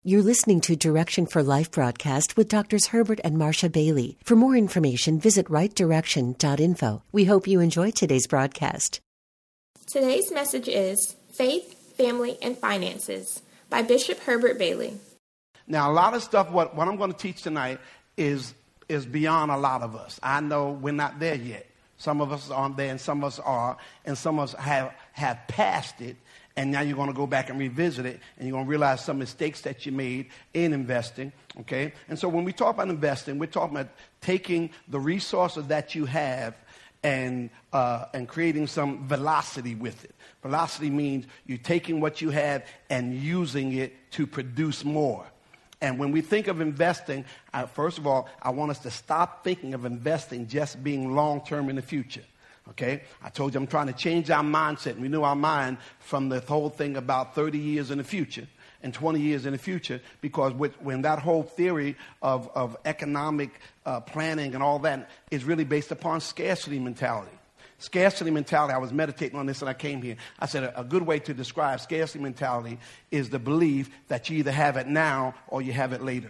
You're listening to Direction for Life broadcast with Drs. Herbert and Marcia Bailey. For more information, visit rightdirection.info. We hope you enjoy today's broadcast. Today's message is Faith, Family, and Finances by Bishop Herbert Bailey. Now, a lot of stuff, what I'm going to teach tonight is beyond a lot of us. I know we're not there yet. Some of us aren't there, and some of us are, and some of us have passed it. And now you're going to go back and revisit it, and you're going to realize some mistakes that you made in investing, okay? And so when we talk about investing, we're talking about taking the resources that you have and creating some velocity with it. Velocity means you're taking what you have and using it to produce more. And when we think of investing, first of all, I want us to stop thinking of investing just being long-term in the future. Okay, I told you I'm trying to change our mindset and renew our mind from the whole thing about 30 years in the future and 20 years in the future, because when that whole theory of economic planning and all that is really based upon scarcity mentality. Scarcity mentality, I was meditating on this and I came here. I said a good way to describe scarcity mentality is the belief that you either have it now or you have it later.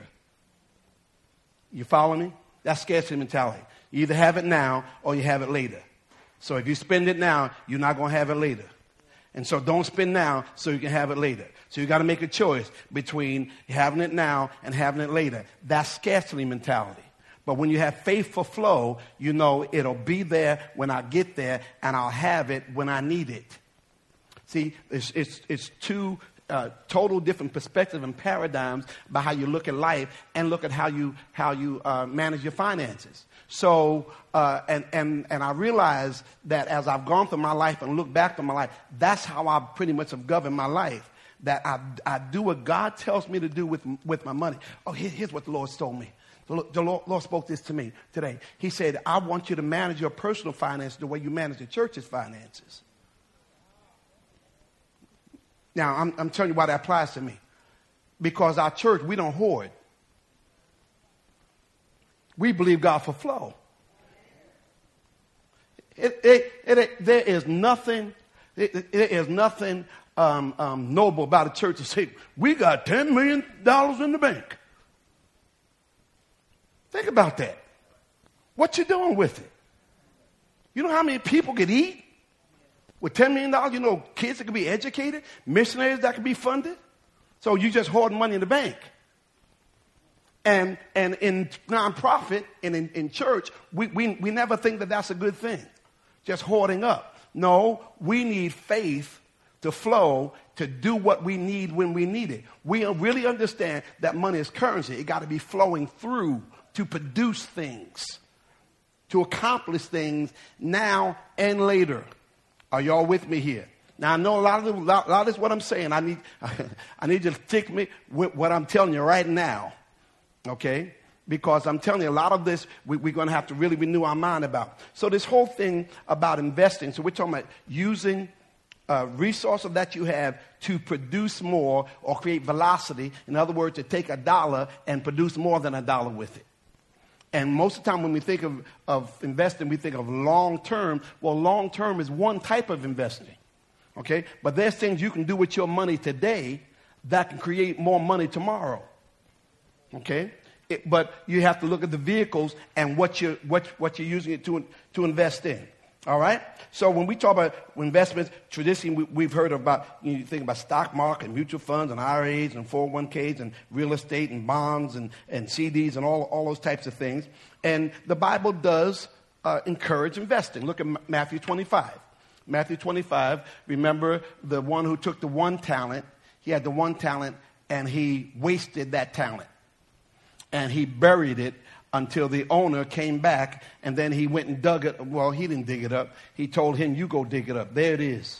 You follow me? That's scarcity mentality. You either have it now or you have it later. So if you spend it now, you're not going to have it later. And so don't spend now so you can have it later. So you got to make a choice between having it now and having it later. That's scarcity mentality. But when you have faith for flow, you know it'll be there when I get there, and I'll have it when I need it. See, it's two total different perspectives and paradigms by how you look at life and look at how you manage your finances. So, and I realize that as I've gone through my life and looked back on my life, that's how I pretty much have governed my life. That I do what God tells me to do with my money. Oh, here's what the Lord told me. The Lord spoke this to me today. He said, I want you to manage your personal finances the way you manage the church's finances. Now, I'm telling you why that applies to me. Because our church, we don't hoard. We believe God for flow. There is nothing noble about a church to say, we got $10 million in the bank. Think about that. What you doing with it? You know how many people could eat with $10 million? You know, kids that could be educated, missionaries that could be funded. So you just hoard money in the bank. And in nonprofit and in church, we never think that that's a good thing, just hoarding up. No, we need faith to flow to do what we need when we need it. We really understand that money is currency. It got to be flowing through to produce things, to accomplish things now and later. Are y'all with me here? Now, I know a lot of this is what I'm saying. I need you to take me with what I'm telling you right now. Okay? Because I'm telling you, a lot of this we're going to have to really renew our mind about. So this whole thing about investing, so we're talking about using resources that you have to produce more or create velocity. In other words, to take $1 and produce more than $1 with it. And most of the time when we think of investing, we think of long-term. Well, long-term is one type of investing. Okay? But there's things you can do with your money today that can create more money tomorrow. Okay? But you have to look at the vehicles and what you're using it to invest in. All right? So when we talk about investments, traditionally we've heard about, you think about stock market, and mutual funds, and IRAs, and 401ks, and real estate, and bonds, and CDs, and all those types of things. And the Bible does encourage investing. Look at Matthew 25. Matthew 25, remember the one who took the one talent. He had the one talent, and he wasted that talent. And he buried it until the owner came back, and then he went and dug it. Well, he didn't dig it up. He told him, you go dig it up. There it is.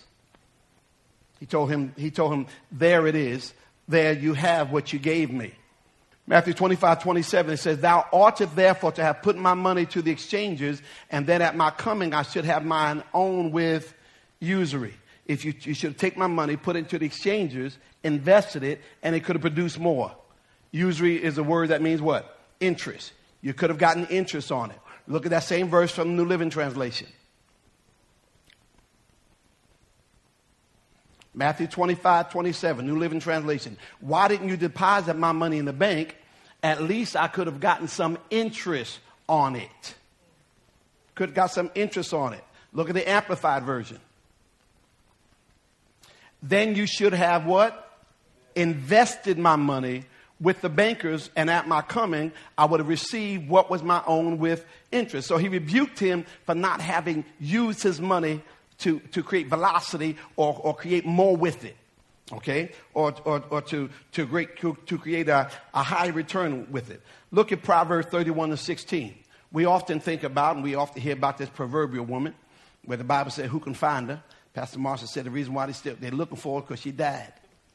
He told him, there it is. There you have what you gave me. Matthew 25:27, it says, thou oughtest therefore to have put my money to the exchanges, and then at my coming I should have mine own with usury. If you should take my money, put it into the exchanges, invested it, and it could have produced more. Usury is a word that means what? Interest. You could have gotten interest on it. Look at that same verse from the New Living Translation. Matthew 25:27, New Living Translation. Why didn't you deposit my money in the bank? At least I could have gotten some interest on it. Could have got some interest on it. Look at the Amplified Version. Then you should have what? Invested my money with the bankers, and at my coming, I would have received what was my own with interest. So he rebuked him for not having used his money to create velocity or create more with it, okay? Or to create a high return with it. Look at Proverbs 31:16. We often think about, and we often hear about this proverbial woman, where the Bible said, who can find her? Pastor Marshall said the reason why they're looking for her because she died.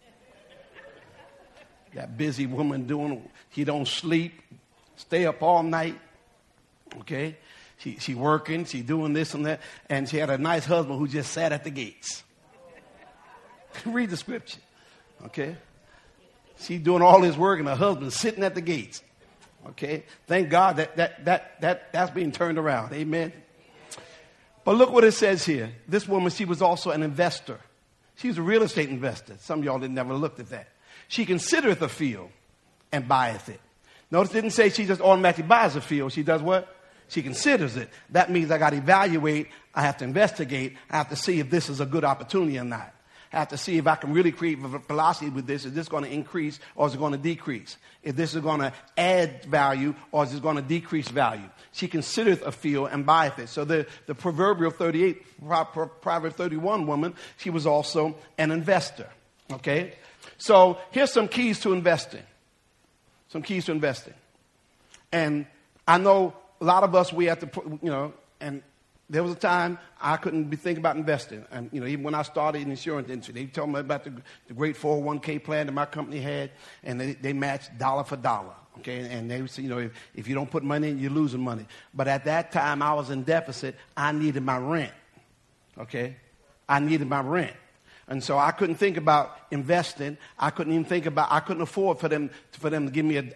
That busy woman she don't sleep, stay up all night, okay? She working, she doing this and that, and she had a nice husband who just sat at the gates. Read the scripture, okay? She doing all this work and her husband sitting at the gates, okay? Thank God that's being turned around, amen? But look what it says here. This woman, she was also an investor. She was a real estate investor. Some of y'all didn't never looked at that. She considereth a field and buyeth it. Notice it didn't say she just automatically buys a field. She does what? She considers it. That means I got to evaluate. I have to investigate. I have to see if this is a good opportunity or not. I have to see if I can really create velocity with this. Is this going to increase or is it going to decrease? If this is going to add value or is it going to decrease value? She considereth a field and buyeth it. So the proverbial Proverb 31 woman, she was also an investor. Okay? So here's some keys to investing. Some keys to investing. And I know a lot of us, we have to, and there was a time I couldn't be thinking about investing. And, even when I started in the insurance industry, they told me about the great 401k plan that my company had, and they matched dollar for dollar. Okay, and they would say, if you don't put money in, you're losing money. But at that time, I was in deficit. I needed my rent. Okay, I needed my rent. And so I couldn't think about investing. I couldn't afford for them to give me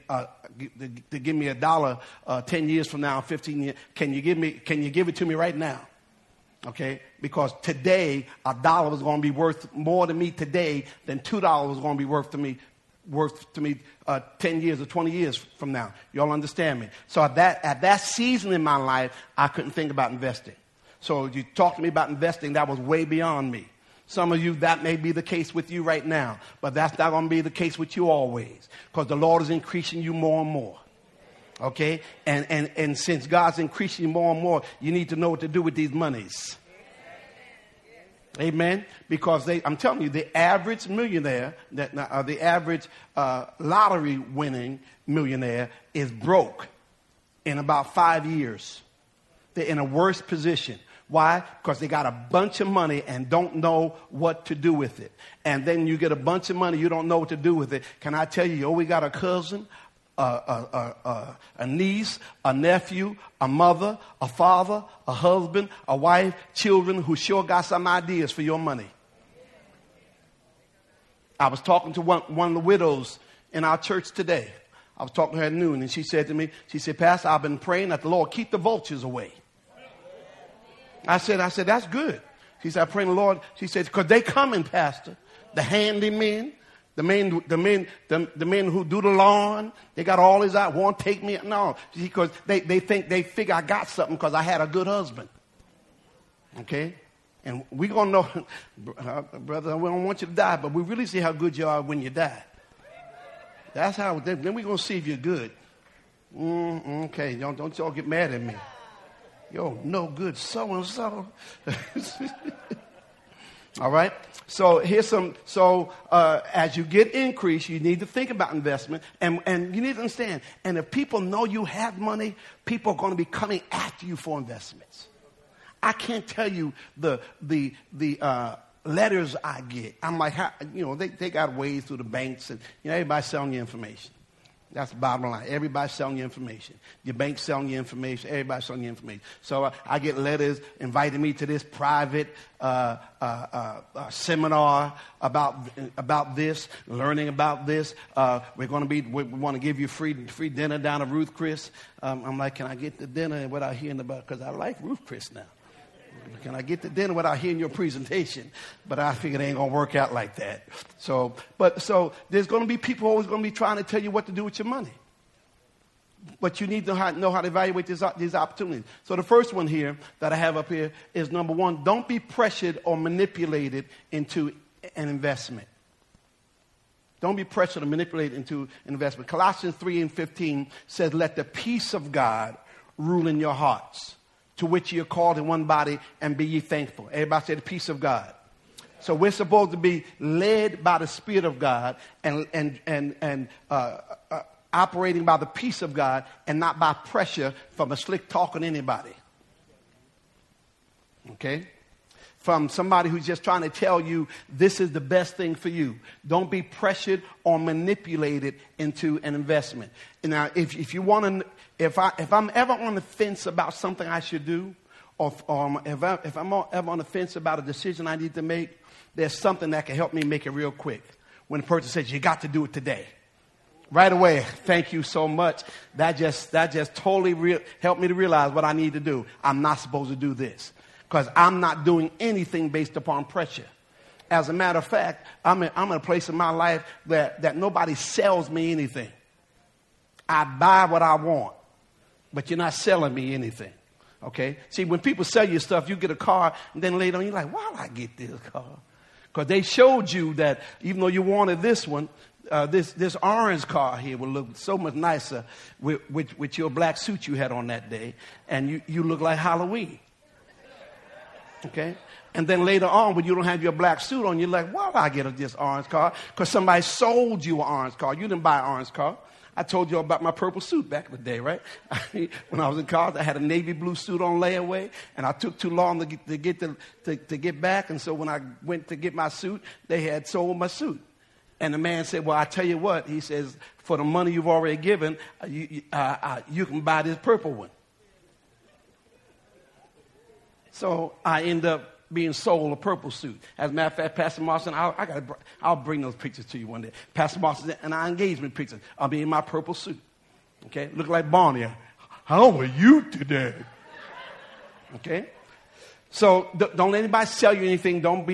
a dollar 10 years from now, 15 years. Can you give it to me right now? Okay? Because today, a dollar was going to be worth more to me today than $2 was going to be worth to me 10 years or 20 years from now. Y'all understand me? So at that season in my life, I couldn't think about investing. So you talk to me about investing, that was way beyond me. Some of you, that may be the case with you right now, but that's not going to be the case with you always, because the Lord is increasing you more and more. Okay? And since God's increasing you more and more, you need to know what to do with these monies. Amen? Because I'm telling you, the average millionaire, the average lottery winning millionaire is broke in about 5 years. They're in a worse position. Why? Because they got a bunch of money and don't know what to do with it. And then you get a bunch of money, you don't know what to do with it. Can I tell you, we got a cousin, a niece, a nephew, a mother, a father, a husband, a wife, children who sure got some ideas for your money. I was talking to one of the widows in our church today. I was talking to her at noon, and she said to me, Pastor, I've been praying that the Lord keep the vultures away. I said, that's good. She said, I pray the Lord. She said, because they coming, Pastor. The handymen, the men who do the lawn, they got all these out, won't take me. No, because they figure I got something because I had a good husband. Okay? And we're going to know, brother, we don't want you to die, but we really see how good you are when you die. That's how, then we're going to see if you're good. Okay, don't y'all get mad at me. Yo, no good so-and-so. All right? So here's some, as you get increase, you need to think about investment. And you need to understand, and if people know you have money, people are going to be coming after you for investments. I can't tell you the letters I get. I'm like, they got ways through the banks, and everybody's selling you information. That's the bottom line. Everybody's selling you information. Your bank's selling you information. Everybody's selling you information. So I get letters inviting me to this private seminar about this, learning about this. We want to give you free dinner down at Ruth Chris. I'm like, can I get the dinner without hearing about? Because I like Ruth Chris now. Can I get to dinner without hearing your presentation? But I figured it ain't going to work out like that. So there's going to be people always going to be trying to tell you what to do with your money. But you need to know how to evaluate these opportunities. So the first one here that I have up here is number one, don't be pressured or manipulated into an investment. Don't be pressured or manipulated into an investment. Colossians 3:15 says, let the peace of God rule in your hearts, to which you are called in one body, and be ye thankful. Everybody say the peace of God. So we're supposed to be led by the Spirit of God and operating by the peace of God and not by pressure from a slick talking anybody. Okay? From somebody who's just trying to tell you this is the best thing for you. Don't be pressured or manipulated into an investment. Now, if you want to, if I'm ever on the fence about something I should do, or if I'm ever on the fence about a decision I need to make, there's something that can help me make it real quick. When the person says, you got to do it today. Right away, thank you so much. That just totally helped me to realize what I need to do. I'm not supposed to do this because I'm not doing anything based upon pressure. As a matter of fact, I'm in a place in my life that nobody sells me anything. I buy what I want, but you're not selling me anything. Okay? See, when people sell you stuff, you get a car, and then later on you're like, why did I get this car? Because they showed you that even though you wanted this one, this orange car here will look so much nicer with your black suit you had on that day, and you look like Halloween. Okay? And then later on, when you don't have your black suit on, you're like, why did I get this orange car? Because somebody sold you an orange car. You didn't buy an orange car. I told you about my purple suit back in the day, right? When I was in college, I had a navy blue suit on layaway, and I took too long to get back. And so when I went to get my suit, they had sold my suit. And the man said, well, I tell you what, he says, for the money you've already given, you can buy this purple one. So I end up being sold a purple suit. As a matter of fact, Pastor Marston, I'll bring those pictures to you one day. Pastor Marston and our engagement pictures, I'll be in my purple suit. Okay? Look like Barney. How are you today? Okay? So don't let anybody sell you anything. Don't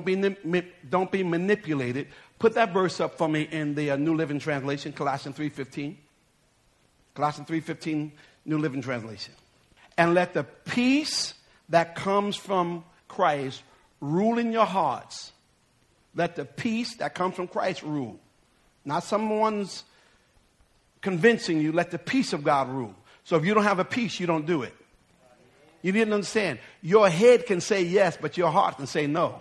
be manipulated. Put that verse up for me in the New Living Translation, Colossians 3:15. Colossians 3:15, New Living Translation. And let the peace that comes from Christ rule in your hearts. Let the peace that comes from Christ rule. Not someone's convincing you. Let the peace of God rule. So if you don't have a peace, you don't do it. You didn't understand. Your head can say yes, but your heart can say no.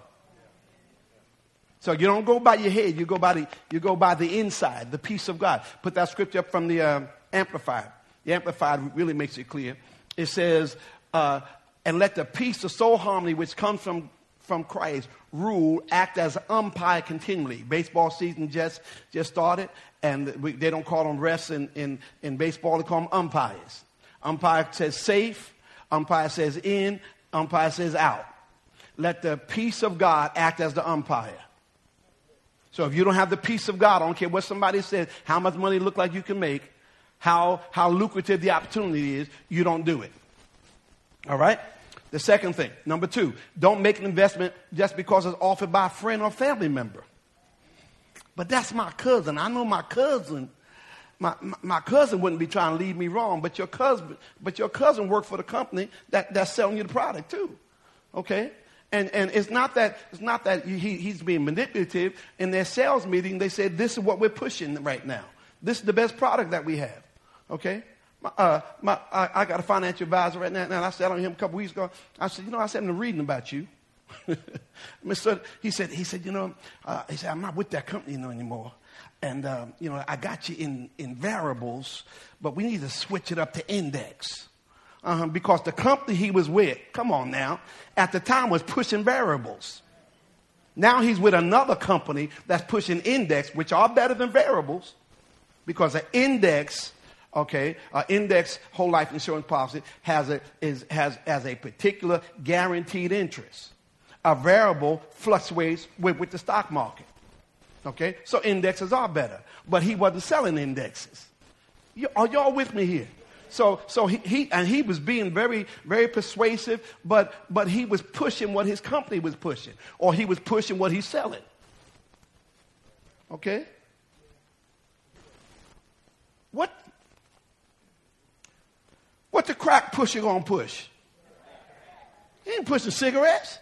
So you don't go by your head. You go by the inside, the peace of God. Put that scripture up from the Amplified. The Amplified really makes it clear. It says, and let the peace of soul harmony which comes from Christ rule, act as umpire continually. Baseball season just started, and they don't call them refs in baseball. They call them umpires. Umpire says safe. Umpire says in. Umpire says out. Let the peace of God act as the umpire. So if you don't have the peace of God, I don't care what somebody says, how much money look like you can make, how lucrative the opportunity is, you don't do it. All right? The second thing, number 2, don't make an investment just because it's offered by a friend or family member. But that's my cousin. I know my cousin. My cousin wouldn't be trying to lead me wrong, but your cousin worked for the company that's selling you the product too. Okay? And it's not that he's being manipulative. In their sales meeting, they said, this is what we're pushing right now. This is the best product that we have. Okay? I got a financial advisor right now, and I sat on him a couple weeks ago. I said, I said, I'm reading about you. He said, I'm not with that company anymore. And, I got you in variables, but we need to switch it up to index. Because the company he was with, come on now, at the time was pushing variables. Now he's with another company that's pushing index, which are better than variables, because an index whole life insurance policy has a particular guaranteed interest. A variable fluctuates with the stock market. Okay, so indexes are better, but he wasn't selling indexes. Are y'all with me here? So he was being very, very persuasive, but he was pushing what his company was pushing, or he was pushing what he's selling. Okay? What the crack pusher gonna push? He ain't pushing cigarettes.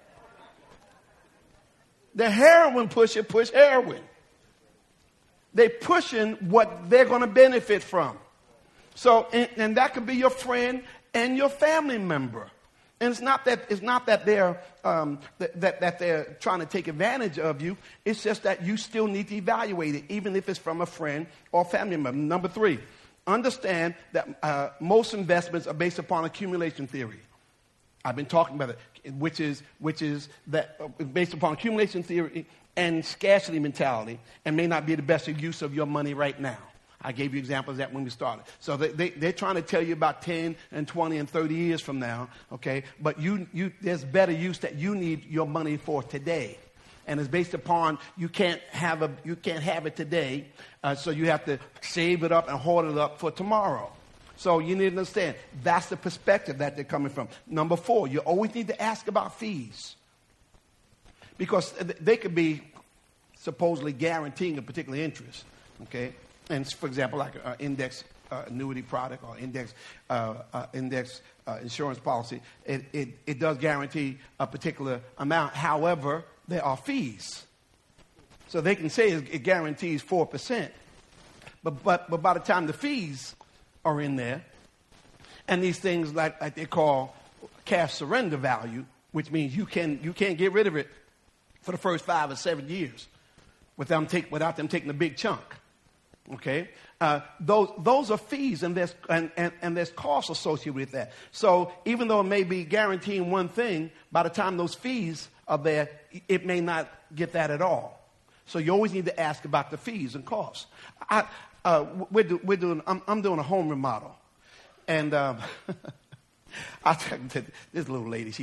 The heroin pusher push heroin. They're pushing what they're going to benefit from. So, and that could be your friend and your family member. And it's not that they're that they're trying to take advantage of you. It's just that you still need to evaluate it, even if it's from a friend or family member. Number 3, understand that most investments are based upon accumulation theory. I've been talking about it, which is that based upon accumulation theory and scarcity mentality, and may not be the best use of your money right now. I gave you examples of that when we started. So they're trying to tell you about 10 and 20 and 30 years from now, okay? But there's better use that you need your money for today. And it's based upon you can't have it today, so you have to save it up and hoard it up for tomorrow. So you need to understand, that's the perspective that they're coming from. Number 4, you always need to ask about fees. Because they could be supposedly guaranteeing a particular interest, okay? And for example, like an index annuity product or index insurance policy, it does guarantee a particular amount. However, there are fees. So they can say it guarantees 4%. But by the time the fees are in there, and these things like they call cash surrender value, which means you can't get rid of it for the first 5 or 7 years without them taking a big chunk. Okay, those are fees, and there's costs associated with that. So even though it may be guaranteeing one thing, by the time those fees are there, it may not get that at all. So you always need to ask about the fees and costs. I'm doing a home remodel, and I this little lady,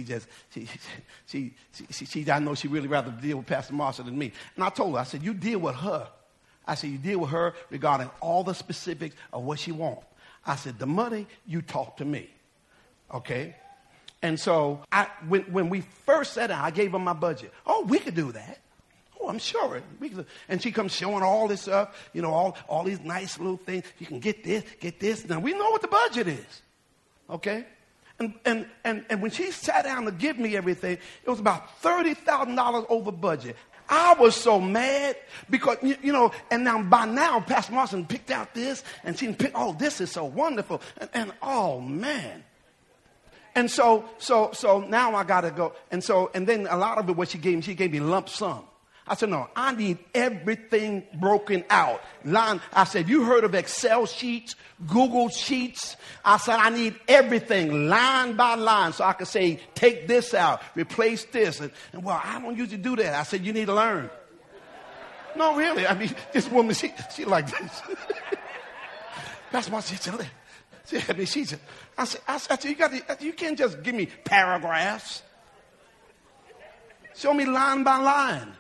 I know she really rather deal with Pastor Marshall than me. And I told her, I said, you deal with her. I said, you deal with her regarding all the specifics of what she wants. I said, the money, you talk to me. Okay? And so when we first sat down, I gave her my budget. Oh, we could do that. Oh, I'm sure. And she comes showing all this stuff, all these nice little things. You can get this. Now, we know what the budget is. Okay? And when she sat down to give me everything, it was about $30,000 over budget. I was so mad because, and by now, Pastor Martin picked out this, and she picked, oh, this is so wonderful. And oh, man. And so now I got to go. And then a lot of it, what she gave me lump sum. I said, no, I need everything broken out. I said, you heard of Excel sheets, Google Sheets? I said, I need everything line by line so I could say, take this out, replace this. And well, I don't usually do that. I said, you need to learn. No, really. I mean, this woman, she like this. That's what she said. I said, you can't just give me paragraphs. Show me line by line.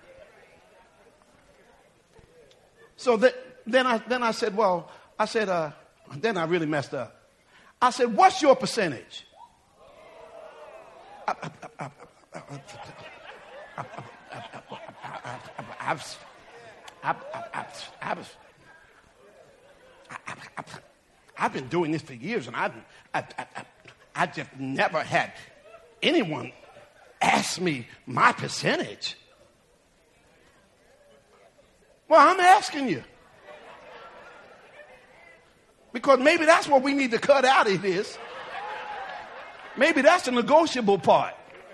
So then I said, then I really messed up. I said, what's your percentage? I've been doing this for years, and I just never had anyone ask me my percentage. Well, I'm asking you. Because maybe that's what we need to cut out of this. Maybe that's the negotiable part.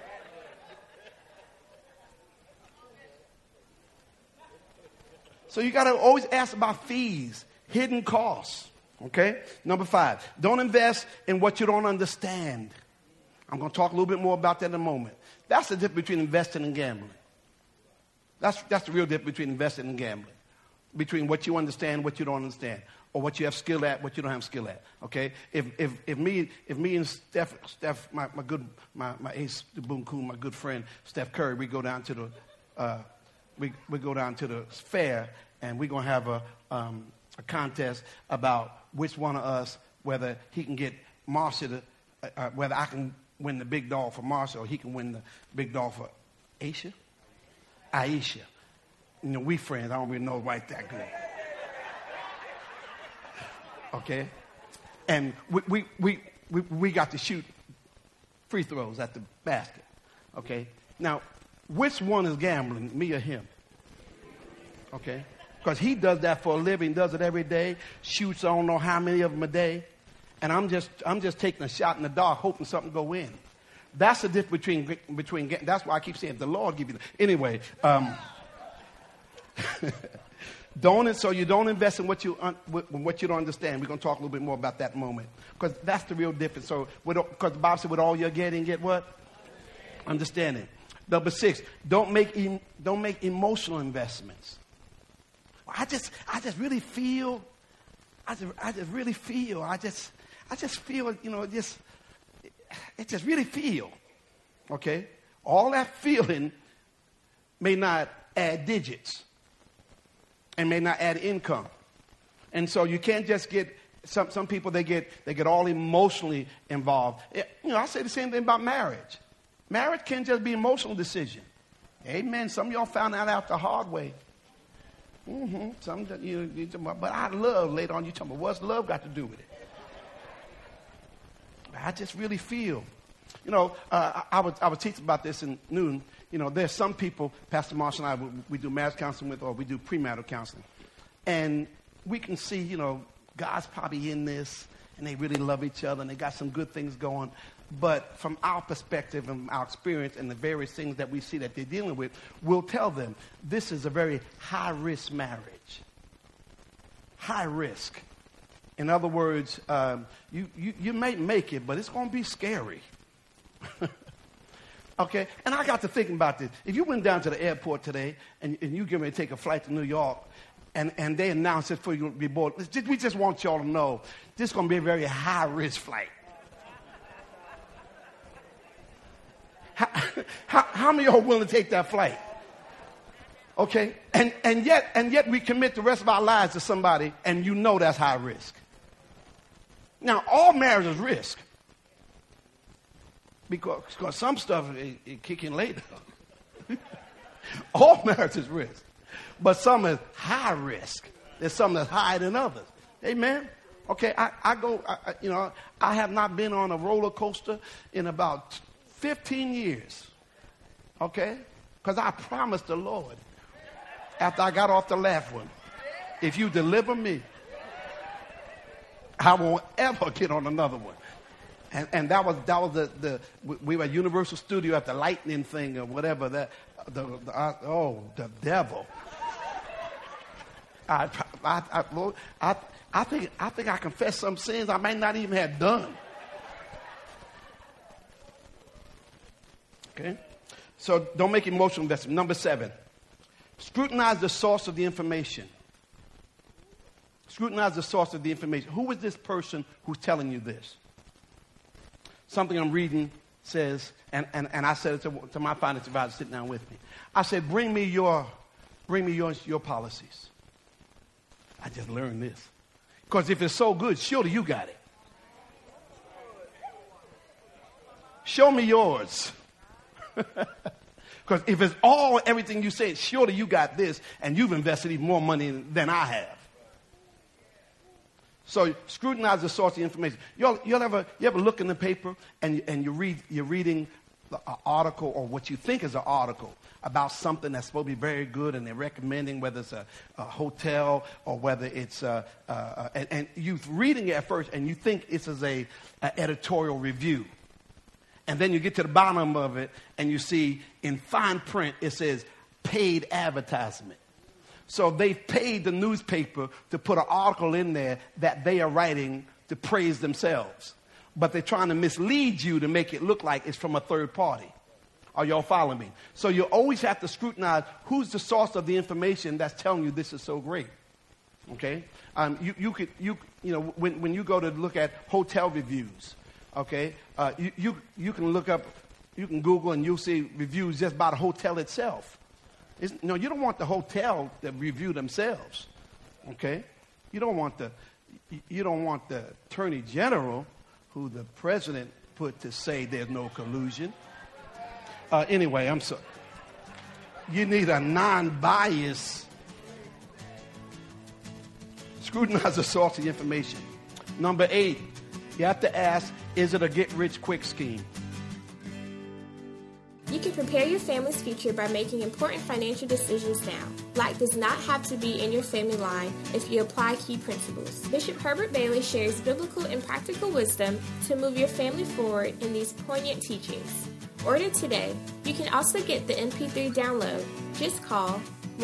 So you got to always ask about fees, hidden costs. Okay? Number 5, don't invest in what you don't understand. I'm going to talk a little bit more about that in a moment. That's the difference between investing and gambling. That's the real difference between investing and gambling. Between what you understand, what you don't understand, or what you have skill at, what you don't have skill at. Okay? If me and Steph, my ace, Boom Coon, my good friend Steph Curry, we go down to the fair, and we're gonna have a contest about which one of us whether he can get Marcia to, whether I can win the big dog for Marcia or he can win the big dog for Aisha. You know, we friends. I don't really know right that good. Okay? And we got to shoot free throws at the basket. Okay? Now, which one is gambling, me or him? Okay? Because he does that for a living, does it every day, shoots I don't know how many of them a day, and I'm just taking a shot in the dark, hoping something go in. That's the difference between that's why I keep saying the Lord give you. Anyway, so you don't invest in what you don't understand. We're going to talk a little bit more about that in a moment, because that's the real difference. So, because the Bible said, "With all you're getting, get what? Understanding." Number 6, don't make emotional investments. I just really feel. I just feel. You know, it just really feel. Okay, all that feeling may not add digits. And may not add income. And so you can't just get, some people, they get all emotionally involved. You know, I say the same thing about marriage. Marriage can't just be an emotional decision. Amen. Some of y'all found that out the hard way. Some, but I love, later on you tell me, what's love got to do with it? I just really feel. You know, I was teaching about this in noon. You know, there's some people, Pastor Marshall and I, we do marriage counseling with, or we do premarital counseling. And we can see, you know, God's probably in this, and they really love each other, and they got some good things going. But from our perspective and our experience and the various things that we see that they're dealing with, we'll tell them this is a very high-risk marriage. High risk. In other words, you may make it, but it's going to be scary. Okay, and I got to thinking about this. If you went down to the airport today and you get ready to take a flight to New York, and they announce it for you to be board, we just want y'all to know this is going to be a very high-risk flight. How many of y'all willing to take that flight? Okay, and yet we commit the rest of our lives to somebody, and you know that's high risk. Now, all marriage is risk. Because some stuff, it kick in later. All marriage is risk. But some is high risk. There's some that's higher than others. Amen? Okay, I have not been on a roller coaster in about 15 years. Okay? Because I promised the Lord, after I got off the last one, if you deliver me, I won't ever get on another one. And that was we were at Universal Studio at the lightning thing or whatever. The devil. Lord, I think I confessed some sins I might not even have done. Okay, so don't make emotional investment. Number 7, scrutinize the source of the information. Scrutinize the source of the information. Who is this person who's telling you this? Something I'm reading says, and I said it to my finance advisor sitting down with me. I said, bring me your policies. I just learned this. Because if it's so good, surely you got it. Show me yours. Because if it's everything you say, surely you got this, and you've invested even more money than I have. So scrutinize the source of the information. You ever look in the paper and you're reading an article or what you think is an article about something that's supposed to be very good, and they're recommending whether it's a hotel or whether it's and you're reading it at first and you think it's as a editorial review, and then you get to the bottom of it and you see in fine print it says paid advertisement. So they've paid the newspaper to put an article in there that they are writing to praise themselves. But they're trying to mislead you to make it look like it's from a third party. Are y'all following me? So you always have to scrutinize who's the source of the information that's telling you this is so great. Okay? When you go to look at hotel reviews, okay, you can look up, you can Google and you'll see reviews just about a hotel itself. You don't want the hotel to review themselves, okay? You don't want You don't want the Attorney General, who the president put to say there's no collusion. Anyway, I'm sorry. You need a non-biased, scrutinize the source of the information. Number 8, you have to ask, is it a get-rich-quick scheme? You can prepare your family's future by making important financial decisions now. Lack does not have to be in your family line if you apply key principles. Bishop Herbert Bailey shares biblical and practical wisdom to move your family forward in these poignant teachings. Order today. You can also get the MP3 download. Just call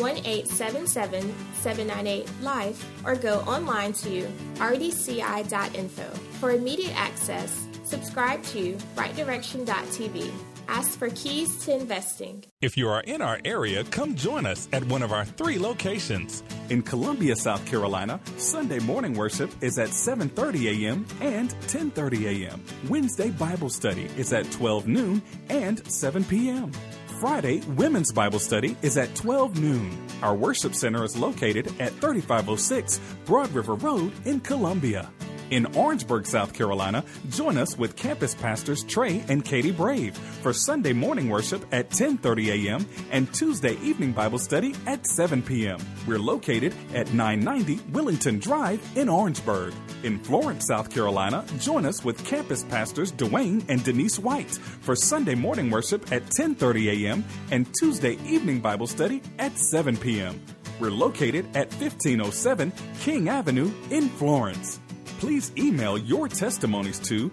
1-877-798-LIFE or go online to rdci.info. For immediate access, subscribe to rightdirection.tv. Ask for keys to investing. If you are in our area, come join us at one of our 3 locations. In Columbia, South Carolina, Sunday morning worship is at 7:30 a.m. and 10:30 a.m. Wednesday Bible study is at 12 noon and 7 p.m. Friday, Women's Bible Study is at 12 noon. Our worship center is located at 3506 Broad River Road in Columbia. In Orangeburg, South Carolina, join us with campus pastors Trey and Katie Brave for Sunday morning worship at 10:30 a.m. and Tuesday evening Bible study at 7 p.m. We're located at 990 Willington Drive in Orangeburg. In Florence, South Carolina, join us with campus pastors Dwayne and Denise White for Sunday morning worship at 10:30 a.m. and Tuesday evening Bible study at 7 p.m. We're located at 1507 King Avenue in Florence. Please email your testimonies to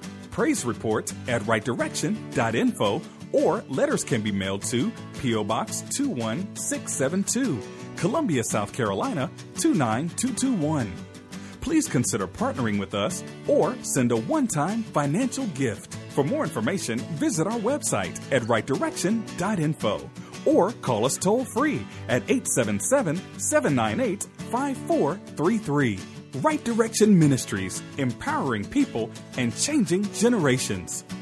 praisereport@rightdirection.info, or letters can be mailed to P.O. Box 21672, Columbia, South Carolina 29221. Please consider partnering with us or send a one-time financial gift. For more information, visit our website at rightdirection.info or call us toll-free at 877-798-5433. Right Direction Ministries, empowering people and changing generations.